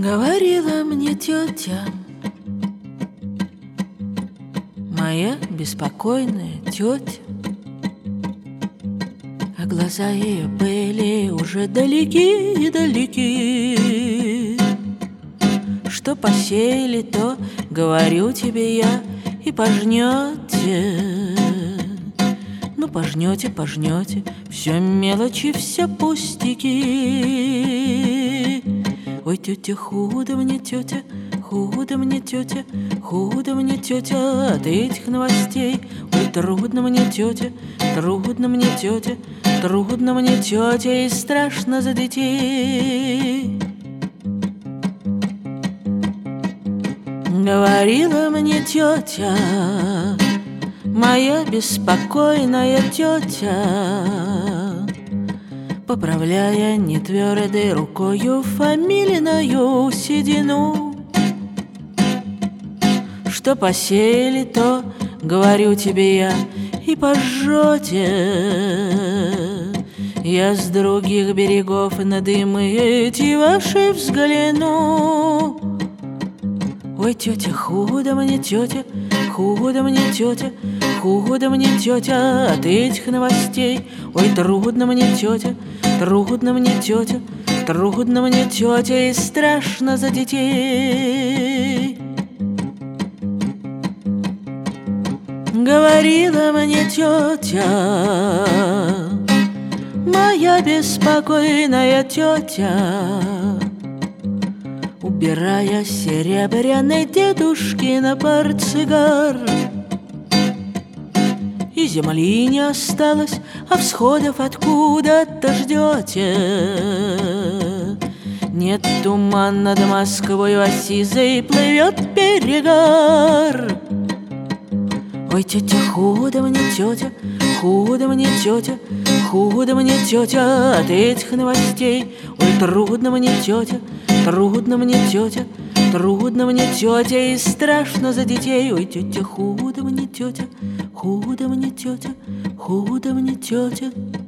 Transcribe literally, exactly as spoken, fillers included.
Говорила мне тетя, моя беспокойная тетя, а глаза ее были уже далеки-далеки. Что посеяли, то, говорю тебе я, и пожнете. Ну, пожнете, пожнете, все мелочи, все пустяки. Ой, тетя, худо мне, тетя, худо мне, тетя, худо мне, тетя, от этих новостей. Ой, трудно мне, тетя, трудно мне, тетя, трудно мне, тетя, и страшно за детей. Говорила мне тетя, моя беспокойная тетя, поправляя нетвердой рукою фамилиною седину, что посеяли, то, говорю тебе я, и пожжете. Я с других берегов на дымы эти ваши взгляну. Ой, тетя, худо мне, тетя, худо мне, тетя, худо мне, тетя, от этих новостей. Ой, трудно мне, тетя, трудно мне, тетя, трудно мне, тетя, и страшно за детей. Говорила мне тетя, моя беспокойная тетя, убирая серебряный дедушкин портсигар. И земли не осталось, а всходов откуда-то ждете. Нет, туман над Москвой, а сизый плывет перегар. Ой, тетя, худо мне, тетя, худо мне, тетя, худо мне, тетя, от этих новостей. Ой, трудно мне, тетя, трудно мне, тетя, трудно мне, тетя, и страшно за детей. Ой, тетя, худо мне, тетя, худо мне, тетя, худо мне, тетя.